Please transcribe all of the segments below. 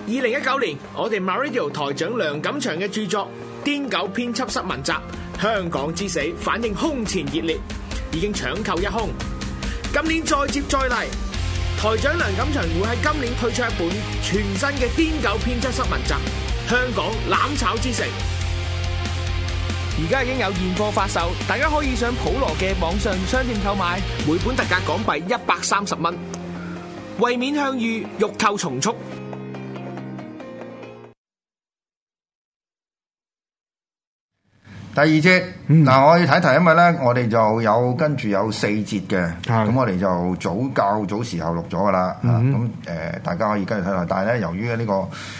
2019年，我哋 MyRadio 台長梁錦祥嘅著作《癲狗編輯室文集：香港之死》反應空前熱烈，已經搶購一空。今年再接再厲，台長梁錦祥會喺今年推出一本全新嘅《癲狗編輯室文集：香港攬炒之城》。而家已經有現貨發售，大家可以上普羅嘅網上商店購買，每本特價港幣130蚊。為免向隅，欲購從速。 第二節嗱，我要睇睇，因為咧，我哋就有跟住有4節嘅，咁我哋就較早時候錄咗噶啦，咁大家可以跟住睇睇。但係咧，由於呢個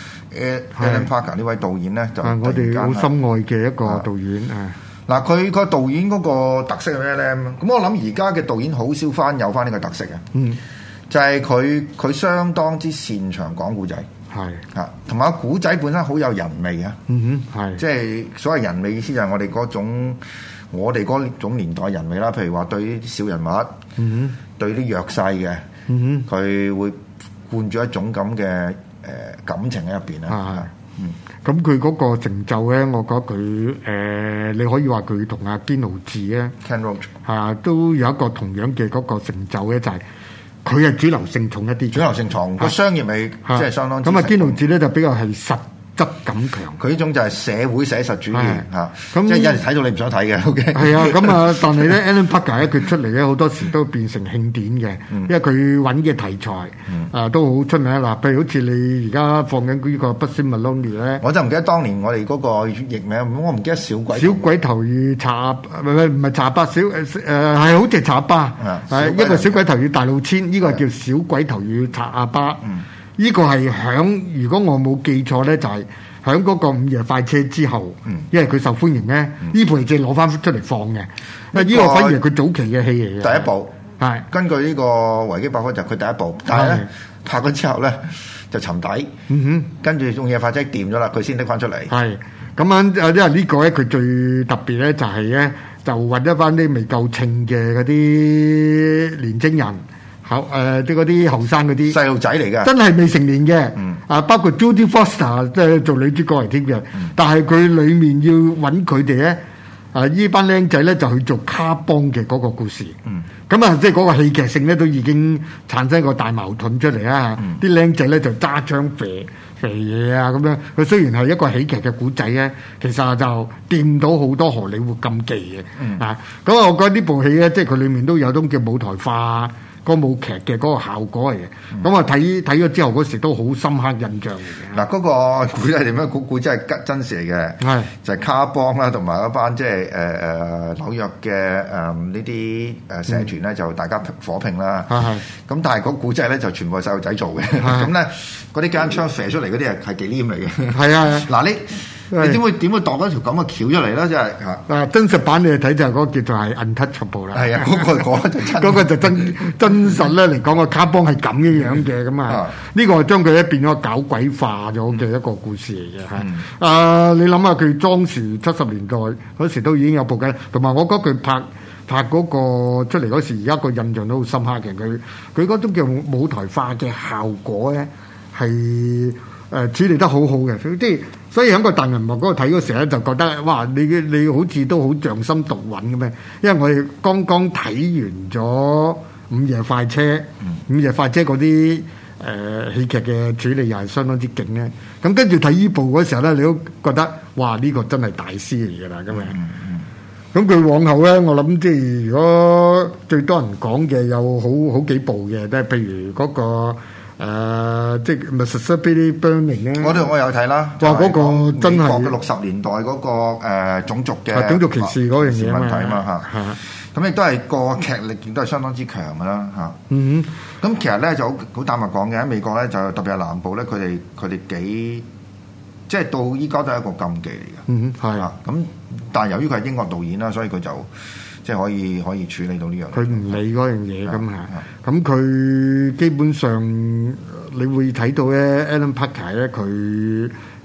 Alan Parker 呢位導演咧，就我哋好深愛嘅一個導演嗱，佢個導演嗰個特色係咩咧？咁我諗而家嘅導演好少有翻呢個特色嘅，就係佢相當之擅長講故仔。係啊，同埋個古仔本身好有人味啊！係即係所謂人味意思就係我哋嗰種年代人味啦。譬如話對啲小人物，對啲弱勢嘅，佢會灌注一種咁嘅感情喺入邊啦。 咁佢嗰個成就咧，我覺得佢你可以話佢同阿堅盧治咧 Ken Loach 都有一個同樣嘅嗰個成就咧，就係佢係主流性重一啲， 主流性重個商業味即係相當。 咁啊，堅盧治咧就比較係實質感強。 佢呢種就係社會寫實主義嚇，咁即係有人睇到你唔想睇嘅。OK， 係啊，咁啊，但係咧 Alan Parker 咧佢出嚟咧好多時都變成慶典嘅，因為佢揾嘅題材都好出名啦。譬如好似你而家放緊呢個 Busy Maloney 咧，我就唔記得當年我哋嗰個譯名，我唔記得小鬼頭與茶唔係茶巴係好似茶巴，一個小鬼頭與大路遷，呢個叫小鬼頭與茶巴。呢個係如果我冇記錯咧，就係響嗰個午夜快車之後，因為佢受歡迎咧，呢部係淨係攞翻出嚟放嘅。呢個反而係佢早期嘅戲嚟嘅。 第一部係根據呢個維基百科就係佢第一部，但係咧拍咗之後咧就沉底，跟住午夜快車掂咗啦，佢先拎翻出嚟。係咁樣，因為呢個咧佢最特別咧就係咧就揾一翻啲未夠稱嘅嗰啲年青人。即嗰啲後生嗰啲細路仔嚟嘅， 真係未成年嘅，包括 Jodie Foster 即係做女主角嚟添嘅，但係佢裡面要揾佢哋咧，呢班僆仔咧就去做卡邦嘅嗰個故事，咁啊即係嗰個戲劇性咧都已經產生一個大矛盾出嚟啦，啲僆仔咧就揸槍肥嘢啊咁樣，佢雖然係一個喜劇嘅古仔咧，其實就掂到好多荷里活禁忌嘅，咁我覺得呢部戲咧即係佢裡面都有種叫舞台化。歌舞劇嘅嗰個效果嚟嘅，咁啊睇咗之後嗰時都好深刻印象嚟嘅。 嗱，嗰個古仔點樣？古仔係真實嚟嘅，就係卡邦啦，同埋一班即係紐約嘅呢啲社團咧，就大家火拼啦。咁但係嗰古仔咧就全部係細路仔做嘅，咁咧嗰啲間槍射出嚟嗰啲係忌廉嚟嘅。係啊，嗱你點會度嗰條咁嘅橋出嚟咧？真係嚇！真實版你睇就係嗰個叫做係 Untouchable 啦。係啊， 嗰個就真實咧嚟講個卡邦係咁樣嘅咁啊！呢個將佢咧變咗搞鬼化咗嘅一個故事嚟嘅嚇。你諗下佢當時70年代嗰時都已經有部嘅，同埋我覺得佢拍嗰個出嚟嗰時，而家個印象都好深刻嘅。佢嗰種叫舞台化嘅效果咧係。處理得好好嘅，即係所以喺個大銀幕嗰度睇嗰時咧，就覺得哇！你好似都好匠心獨運咁樣，因為我哋剛剛睇完咗《午夜快車》，午夜快車嗰啲戲劇嘅處理又係相當之勁咧。咁跟住睇呢部嗰時候咧，你都覺得哇！呢個真係大師嚟㗎啦，咁樣。咁佢往後咧，我諗即係如果最多人講嘅有好幾部嘅，即係譬如嗰個。即係 Mississippi Burning 咧，我有睇啦。 話嗰個真係美國嘅60年代嗰個種族歧視嗰樣嘢問題嘛嚇。咁亦都係個劇力亦都係相當之強㗎啦嚇。咁其實咧就好坦白講嘅，喺美國咧就特別係南部咧，佢哋幾即係到依家都係一個禁忌嚟嘅。係啊。咁但係由於佢係英國導演啦，所以佢就即係可以處理到呢樣嘢。佢唔理嗰樣嘢咁嚇，咁佢基本上你會睇到咧 Alan Parker 咧，佢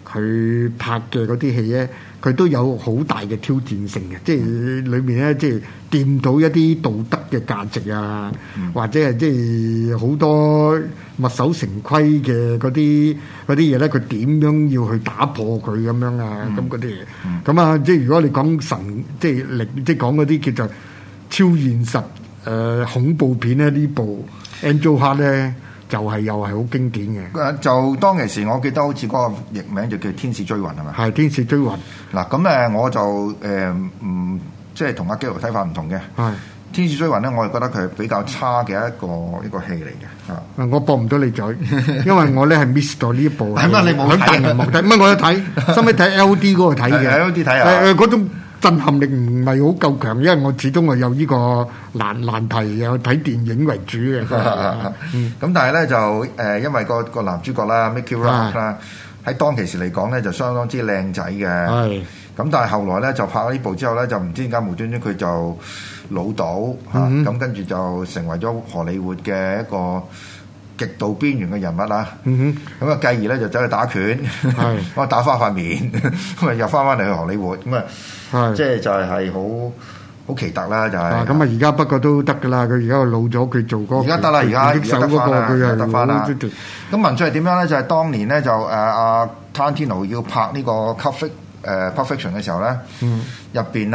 佢拍嘅嗰啲戲咧，佢都有好大嘅挑戰性嘅，即係裏面咧，即係掂到一啲道德嘅價值啊，或者係即係好多墨守成規嘅嗰啲嘢咧，佢點樣要去打破佢咁樣啊？咁嗰啲嘢，咁啊，即係如果你講神，即係力，即係講嗰啲叫做超現實恐怖片咧，呢部 Angel Heart 咧。就係又係好經典嘅。 就當其時，我記得好似嗰個譯名就叫《天使追魂》係咪？ 係《天使追魂》。 嗱咁我就即係同阿基羅睇法唔同嘅。係《天使追魂》咧，我係覺得佢係比較差嘅一個戲嚟嘅。嚇！ 我駁唔到你嘴，因為我咧係 miss 咗呢一部。 係乜？你冇睇？大銀幕睇乜？我有睇，收尾睇 LD 嗰個睇嘅。 LD 睇啊！ 嗰種震撼力唔係好夠強，因為我始終係有呢個難題，有睇電影為主嘅。 咁但係咧就因為個男主角啦 Mickey Rourke 啦，喺當其時嚟講咧就相當之靚仔嘅。係。咁但係後來咧就拍咗呢部之後咧，就唔知點解無端端佢就老到嚇，咁跟住就成為咗荷里活嘅一個極度邊緣嘅人物啦。咁啊繼而咧就走去打拳，咁啊打翻塊面，咁啊又翻嚟去荷里活，咁啊。即係就係好奇特啦，就係。咁啊，而家不過都得噶啦，佢而家老咗，佢做嗰個。而家得啦，而家得翻啦，佢得翻啦。咁文出係點樣咧？就係當年咧就阿 Tarantino 要拍呢個 Pulp Fiction 嘅時候咧，入邊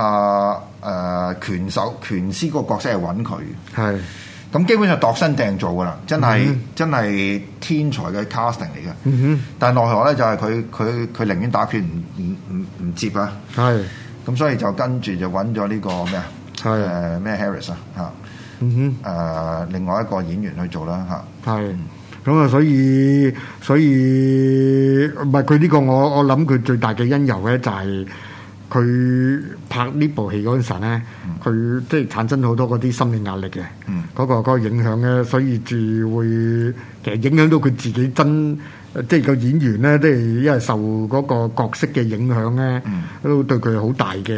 拳師嗰個角色係揾佢。係。咁基本上度身訂做噶啦，真係天才嘅 casting 嚟嘅。但係奈何咧就係佢寧願打拳唔接啊。係。咁所以就跟住就揾咗呢個咩啊？係咩 Harris 啊嚇。另外一個演員去做啦嚇。係。 咁啊，所以唔係佢呢個我諗佢最大嘅因由咧就係。佢拍呢部戲嗰陣時咧，佢即係產生好多嗰啲心理壓力嘅，嗰個影響咧，所以至會其實影響到佢自己即係個演員咧，即係因為受嗰個角色嘅影響咧，都對佢好大嘅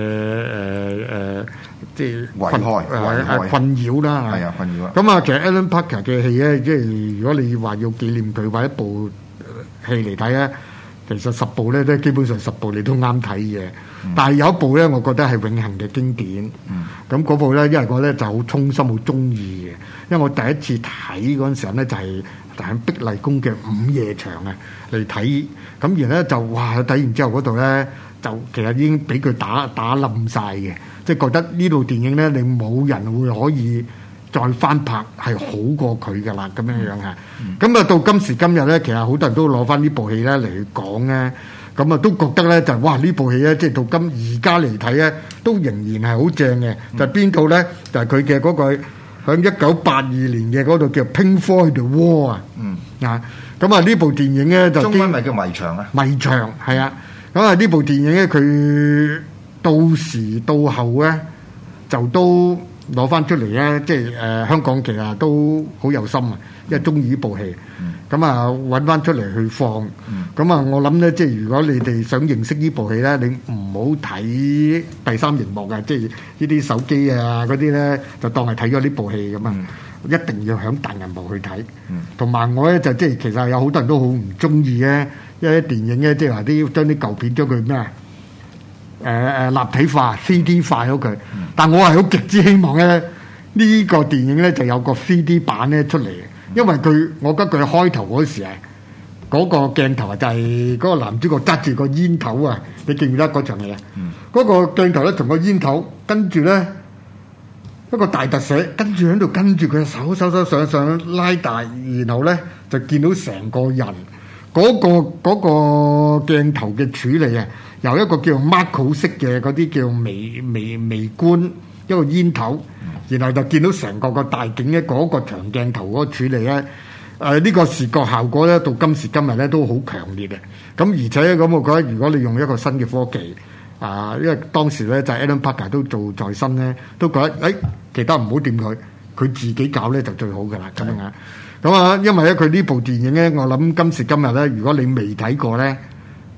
即係困擾啦。係啊，困擾啊。咁啊，其實 Alan Parker 嘅戲咧，即係如果你話要紀念佢或一部戲嚟睇咧。其實10部咧都基本上10部你都啱睇嘅，但係有一部咧，我覺得係永恆嘅經典。咁嗰部咧，因為我咧就好衷心好中意嘅，因為我第一次睇嗰陣時候咧就係喺碧麗宮嘅午夜場啊嚟睇，咁然咧就哇睇完之後嗰度咧就其實已經俾佢打冧晒嘅，即係覺得呢部電影咧你冇人會可以再翻拍係好過佢噶啦，咁樣樣嚇。咁啊到今時今日咧，其實好多人都攞翻呢部戲咧嚟講咧，咁啊都覺得咧就哇呢部戲咧，即係到而家嚟睇咧，都仍然係好正嘅。就邊度咧？就係佢嘅嗰個喺1982年嘅嗰度叫 Pink Floyd The Wall 啊。咁啊呢部電影咧就中文咪叫迷牆啊？ 迷牆係啊。咁啊呢部電影咧，佢到時到後咧就都。攞翻出嚟咧，即係香港其實都好有心啊，因為中意呢部戲，咁啊揾翻出嚟去放，咁啊我諗咧，即係如果你哋想認識呢部戲咧，你唔好睇第三熒幕嘅，即係呢啲手機啊嗰啲咧，就當係睇咗呢部戲咁啊，一定要響大銀幕去睇。同埋我咧就即係其實有好多人都好唔中意咧，因為電影咧即係話將啲舊片將佢咩立體化 3D 化咗佢，但我係好極之希望咧呢個電影咧就有個 3D 版咧出嚟，因為我覺得佢開頭嗰時嗰個鏡頭就係嗰個男主角揸住個煙頭啊，你記唔記得嗰場戲啊？嗰個鏡頭咧同個煙頭跟住咧一個大特寫，跟住喺度跟住佢手上拉大，然後咧就見到成個人嗰個鏡頭嘅處理啊！由一個叫 Marco 式嘅嗰啲叫微觀一個煙頭，然後就見到成個大景嘅嗰個長鏡頭嗰個處理咧，呢個視覺效果咧到今時今日咧都好強烈嘅。咁而且咁，我覺得如果你用一個新嘅科技因為當時咧就係 Alan Parker 都做在身咧，都覺得其他唔好掂佢自己搞咧就最好噶啦咁樣。咁因為咧佢呢部電影咧，我諗今時今日咧，如果你未睇過咧，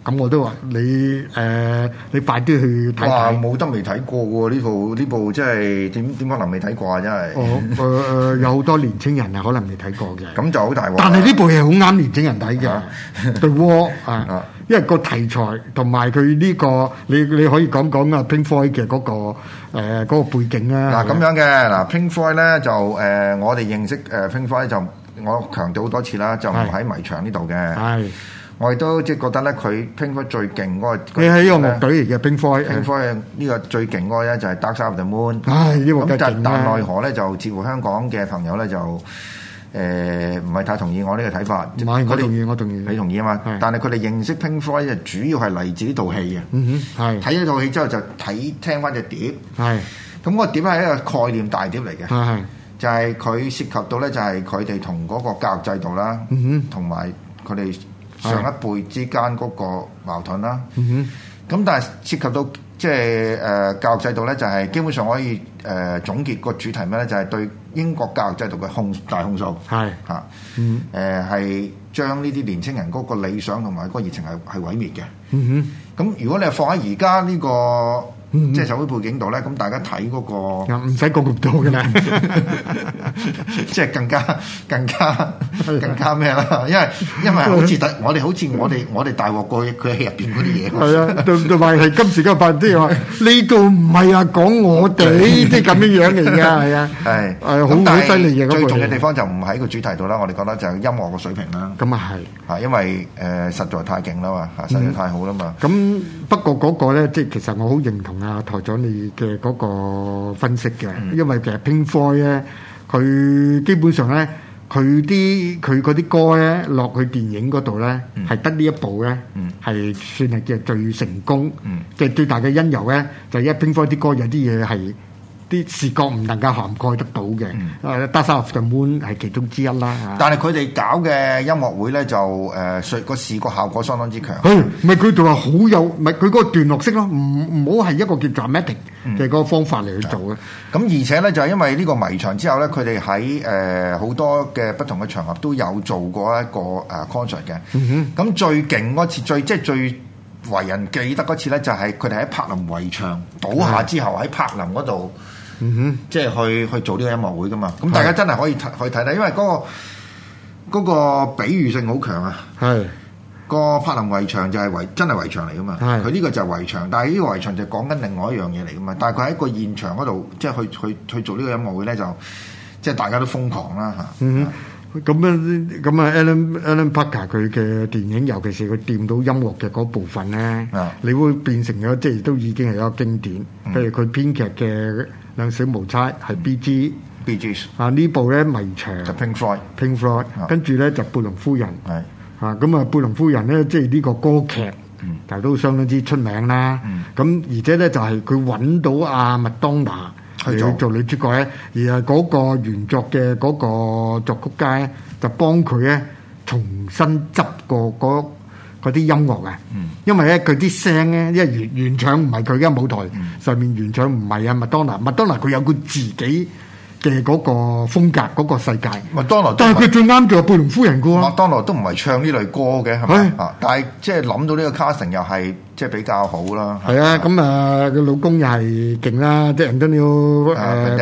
咁我都話你快啲去睇睇。 哇！冇得未睇過喎，呢部真係點可能未睇過啊？真係。 有好多年青人啊，可能未睇過嘅。 咁就好大鑊。 但係呢部嘢好啱年青人睇嘅，對喎啊！因為個題材同埋佢呢個，你可以講講啊 Pink Floyd 嘅嗰個背景啊。 嗱咁樣嘅嗱 Pink Floyd 咧就我哋認識Pink Floyd 就我強調好多次啦，就唔喺迷牆呢度嘅。係。我亦都即係覺得咧，佢 Pink Floyd 最勁嗰個， 佢係呢個樂隊嚟嘅 Pink Floyd。 Pink Floyd 呢個最勁嗰個咧就係 Dark Side of the Moon。 呢個梗係勁啦。 但奈何咧就似乎香港嘅朋友咧就唔係太同意我呢個睇法。 唔係，我同意， 你同意啊嘛？但係佢哋認識 Pink Floyd 就主要係嚟自呢套戲嘅。係。睇呢套戲之後就聽翻隻碟。係。咁個碟係一個概念大碟嚟嘅。係。就係佢涉及到咧，就係佢哋同嗰個教育制度啦，同埋佢哋上一輩之間嗰個矛盾啦，咁但係涉及到即係教育制度咧，就係基本上可以總結個主題咩咧？就係對英國教育制度嘅大控訴，係嚇，係將呢啲年青人嗰個理想同埋嗰個熱情係毀滅嘅。咁如果你係放喺而家呢個即係社會背景度咧，咁大家睇嗰個唔使講咁多嘅啦， 即係更加咩啦？因為好似我哋大鑊過佢戲入邊嗰啲嘢。係啊，同埋係今時今日即係話呢度唔係啊講我哋即係咁樣樣嚟㗎，係啊，係好犀利嘅。最重嘅地方就唔喺個主題度啦，我哋覺得就係音樂個水平啦。咁啊係因為實在太勁啦嘛，實在太好啦嘛。咁不過嗰個咧，即係其實我好認同台長你嘅嗰個分析嘅，因為其實 Pink Floyd 咧，佢基本上咧，佢嗰啲歌咧落去電影嗰度咧，係得呢一部咧，係算係嘅最成功，嘅最大嘅因由咧，就係因為 Pink Floyd 啲歌有啲嘢係啲視覺唔能夠涵蓋得到嘅，Dark Side of the Moon 係其中之一啦。但係佢哋搞嘅音樂會咧，就個視覺效果相當之強。唔係佢哋話好有，唔係佢嗰個段落式咯，唔好係一個叫 dramatic 嘅嗰個方法嚟去做嘅。咁而且咧，就係因為呢個迷牆之後咧，佢哋喺好多嘅不同嘅場合都有做過一個concert 嘅。咁最勁嗰次，最為人記得嗰次咧，就係佢哋喺柏林圍牆倒下之後喺柏林嗰度。即係去做呢個音樂會噶嘛，咁大家真係可以去睇睇，因為嗰個比喻性好強啊。係個柏林圍牆就係真係圍牆嚟噶嘛，佢呢個就係圍牆，但係呢個圍牆就講緊另外一樣嘢嚟噶嘛。但係佢喺個現場嗰度，即係去做呢個音樂會咧，就即係大家都瘋狂啦嚇。咁啊 Alan Parker 佢嘅電影，尤其是佢掂到音樂嘅嗰部分咧，你會變成咗即係都已經係一個經典。譬如佢編劇嘅兩小無猜係 Bee Gees 啊，呢部咧迷牆就 Pink Floyd， 跟住咧就貝隆夫人係啊，咁啊貝隆夫人咧即係呢個歌劇，但係都相當之出名啦。咁而且咧就係佢揾到阿麥當娜去做女主角咧，而係嗰個原作嘅嗰個作曲家咧就幫佢咧重新執過嗰啲音樂啊。因為咧佢啲聲咧，因為原唱唔係佢嘅舞台上面原唱唔係啊麥當娜佢有佢自己嘅嗰個風格嗰個世界。麥當娜，但係佢最啱做貝隆夫人嘅喎。麥當娜都唔係唱呢類歌嘅，係咪啊？但係即係諗到呢個 casting 又係即係比較好啦。係啊，咁啊佢老公又係勁啦，即係人都要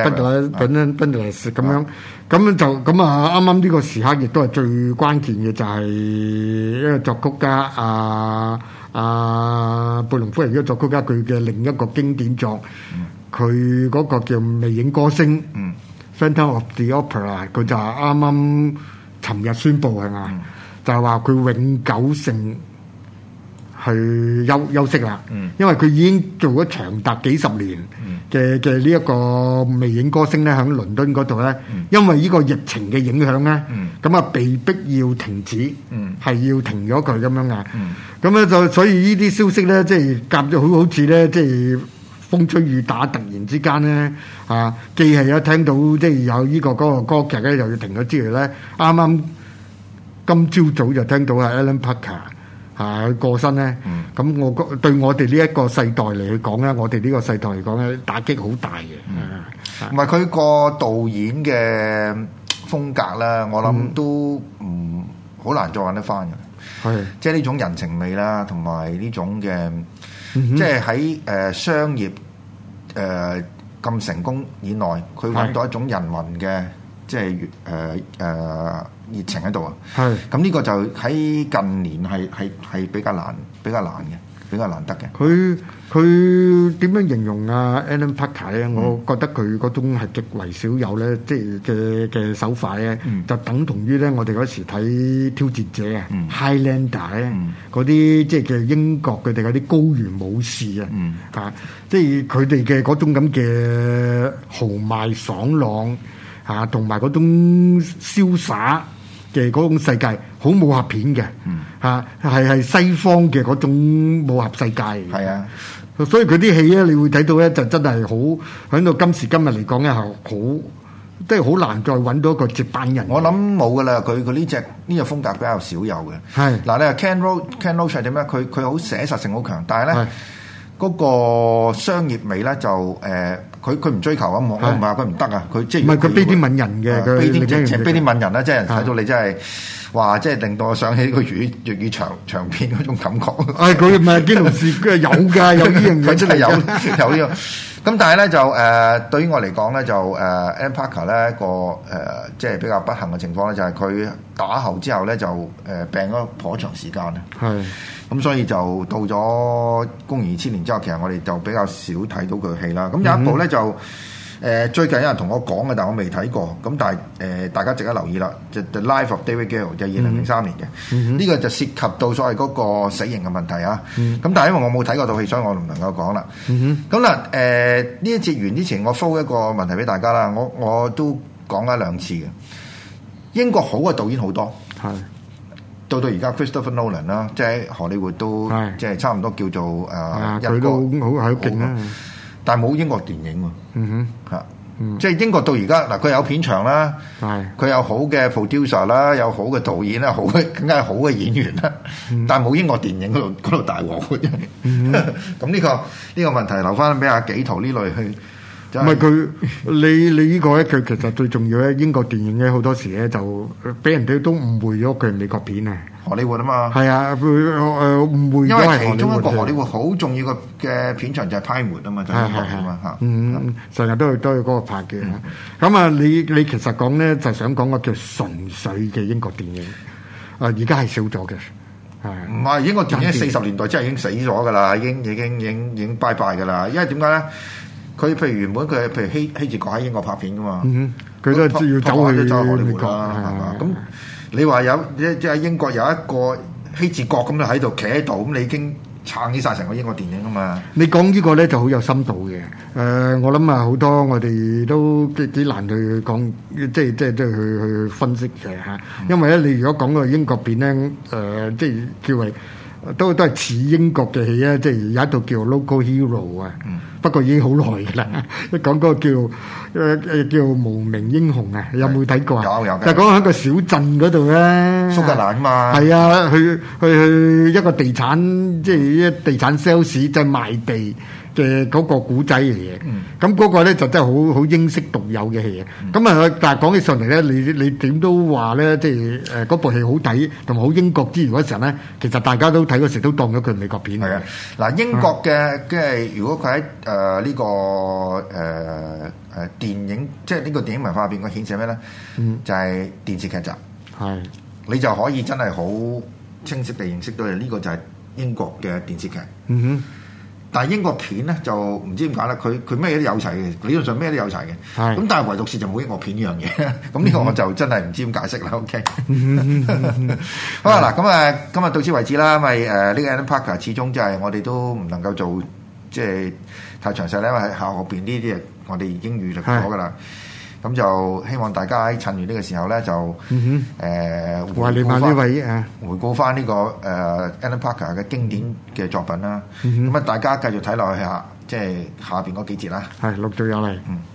Banderas咁樣。咁啊啱啱呢個時刻亦都係最關鍵嘅，就係一個作曲家貝隆夫人呢個作曲家佢嘅另一個經典作，佢嗰個叫魅影歌聲。Phantom of the Opera， 佢就係啱啱尋日宣布係嘛，就係話佢永久性去休息啦。因為佢已經做咗長達幾十年嘅呢一個魅影歌聲咧，喺倫敦嗰度咧，因為呢個疫情嘅影響咧，咁啊被逼要停止，係要停咗佢咁樣嘅。咁咧就所以呢啲消息咧，即係夾咗好似咧，即係風吹雨打，突然之間咧既係有聽到即係有呢個嗰個歌劇咧，又要停咗之餘咧，啱啱今朝早就聽到Alan Parker 過身咧。咁對我哋呢一個世代嚟去講咧，我哋呢個世代嚟講咧，打擊好大嘅。唔係佢個導演嘅風格咧，我諗都好難再揾得翻嘅。係，即係呢種人情味啦，同埋呢種嘅，即係喺商業咁成功以內，佢揾到一種人民嘅即係熱情喺度啊。係，咁呢個就喺近年係比較難嘅。比較難得嘅。佢點樣形容啊 Alan Parker 咧？我覺得佢嗰種係極為少有咧，即係嘅手法咧，就等同於咧我哋嗰時睇挑戰者啊、Highlander 咧嗰啲即係嘅英國佢哋嗰啲高原武士啊，即係佢哋嘅嗰種咁嘅豪邁爽朗嚇，同埋嗰種瀟灑嘅嗰種世界，好武俠片嘅嚇，係西方嘅嗰種武俠世界。係啊，所以佢啲戲咧，你會睇到咧，就真係好喺到今時今日嚟講咧，係好即係好難再揾到一個接班人。我諗冇噶啦，佢呢隻風格比較少有嘅。係嗱，你話 Ken Loach 係點咧？佢好寫實性好強，但係咧嗰個商業味咧就佢唔追求啊！我唔係話佢唔得啊！佢即係唔係佢悲天憫人嘅，佢悲天憫人啦！即係睇到你真係話，即係令到我想起個粵語長片嗰種感覺。佢唔係堅龍士，佢係有㗎，有呢樣嘢真係有呢個。咁但係咧就對於我嚟講咧就Alan Parker 咧個即係比較不幸嘅情況咧，就係佢打後之後咧就病咗頗長時間啊。係。咁所以就到咗公元2000年之後，其實我哋就比較少睇到佢戲啦。咁有一部咧就最近有人同我講嘅，但我未睇過。咁但係大家值得留意啦，就 The Life of David Gale 就2003年嘅。呢個就涉及到所謂嗰個死刑嘅問題啊。咁但係因為我冇睇過套戲，所以我唔能夠講啦。咁嗱呢一節完之前，我 throw 一個問題俾大家啦。我都講咗2次嘅。英國好嘅導演好多。係。到而家 Christopher Nolan 啦，即係荷里活都即係差唔多叫做佢都好勁啦，但係冇英國電影喎。即係英國到而家嗱，佢有片場啦，佢有好嘅 producer 啦，有好嘅導演啦，更加好嘅演員啦，但係冇英國電影嗰度大鑊嘅。咁呢個問題留翻俾阿紀陶呢類去。唔係佢，你呢個咧，佢其實最重要咧。英國電影咧，好多時咧就俾人哋都誤會咗佢係美國片啊，荷里活啊嘛。係啊，誤會咗。因為其中一個荷里活好重要嘅片場就係派末啊嘛，就係英國啊嘛嚇。成日都去嗰個拍嘅。咁啊，你其實講咧就想講個叫純粹嘅英國電影而家係少咗嘅。係唔係英國電影40年代真係已經死咗㗎啦，已經拜拜㗎啦。因為點解咧？佢譬如原本佢譬如希治閣喺英國拍片噶嘛，佢都要走去荷里活啦，係嘛？咁你話有即係英國有一個希治閣咁就喺度企喺度，咁你已經撐起晒成個英國電影啊嘛！你講呢個咧就好有深度嘅。我諗啊，好多我哋都幾難去講，即係去分析嘅嚇。因為咧，你如果講個英國片咧，即係叫為都係似英國嘅戲啊！即係有一套叫 Local Hero 啊。不過已經好耐㗎啦，一講嗰個叫無名英雄啊，有冇睇過啊？有就講喺個小鎮嗰度咧，蘇格蘭啊嘛。係啊，去一個地產，即係一地產 sales 就賣地嘅嗰個古仔嚟嘅。咁嗰個咧就真係好英式獨有嘅戲啊。咁啊，但係講起上嚟咧，你點都話咧，即係嗰部戲好睇，同埋好英國之餘嗰時候咧，其實大家都睇嗰時都當咗佢美國片。係啊，嗱英國嘅即係如果佢喺呢個電影，即係呢個電影文化入邊，佢顯示咩咧？就係電視劇集。係，你就可以真係好清晰地認識到呢個就係英國嘅電視劇。但係英國片咧就唔知點解咧，佢咩都有齊嘅，理論上咩都有齊嘅。係。咁但係唯獨是就冇英國片呢樣嘢。咁呢個我就真係唔知點解釋啦。OK。好啦，嗱咁今日到此為止啦，因為呢個 Alan Parker 始終就係我哋都唔能夠做即係太詳細咧，因為喺後邊呢啲我哋已經預錄咗噶啦。咁就希望大家喺趁住呢個時候咧，就回顧翻呢個Alan Parker 嘅經典嘅作品啦。咁大家繼續睇落去下，即係下邊嗰幾節啦。係陸續有嚟。